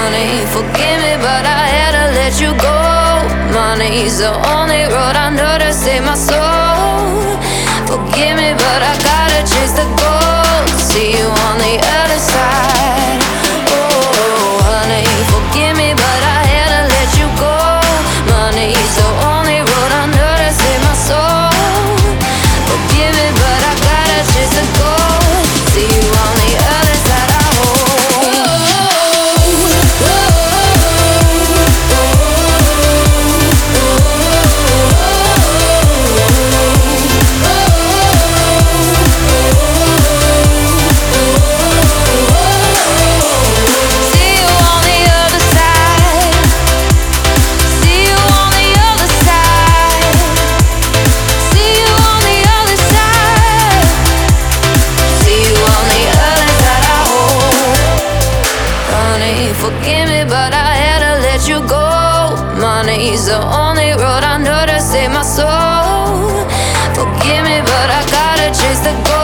Honey, forgive me, but I had to let you go. Money's the only road I know to save my soul. Forgive me, but I gotta chase the gold. See you on the other side. Oh, honey, forgive me, but I had to let you go. Money's the only road I know to save my soul. Forgive me, but I gotta chase the gold. See you on the other side. I forgive me, but I had to let you go. Money's the only road I know to save my soul. Forgive me, but I gotta chase the gold.